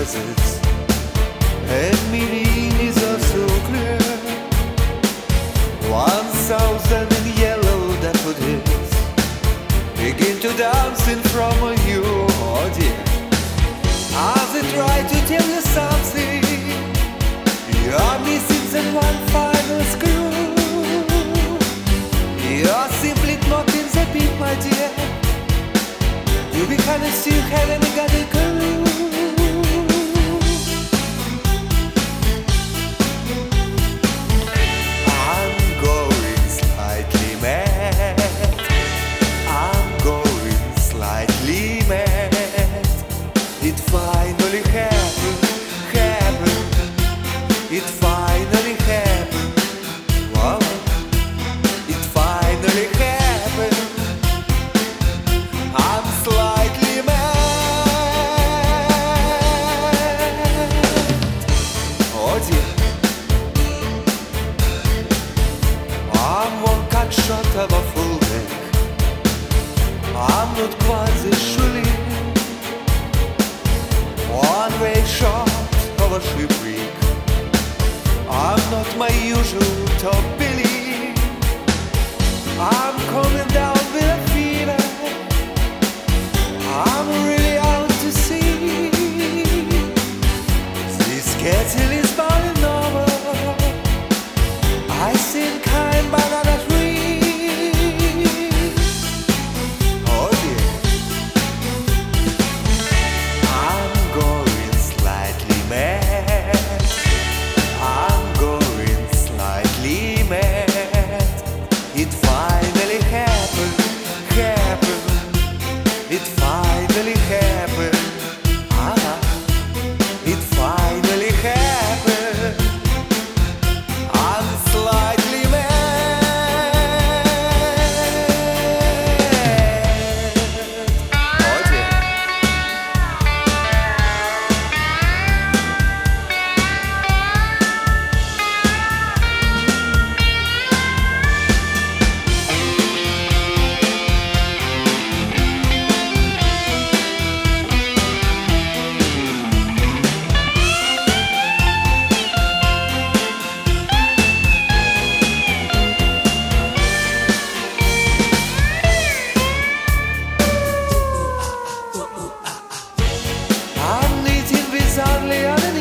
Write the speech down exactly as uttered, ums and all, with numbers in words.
roses, and meaning is also clear. One thousand yellow daffodils begin to dance in front of you, oh dear. As they try to tell you something, you're missing that one final screw. You're simply not in the beat, my dear. You be kind of still haven't got a clue. I'm going slightly mad. I'm going slightly mad. It finally happened, happened. It finally happened. Wow. It finally happened. I'm slightly mad. Oh dear. I'm one cut short of a full neck. I'm not quite the shooting. One way short of a shipwreck. I'm not my usual top billy. I'm coming down with a fever. I'm really out to sea. This kettle is boiling over. I think I'm banana tree. Oh dear. I'm going slightly mad. I'm going slightly mad. It finally happened, happened. It finally happened. Ah, it finally happened. I'm slightly mad. Oh dear. I'm knitting with only an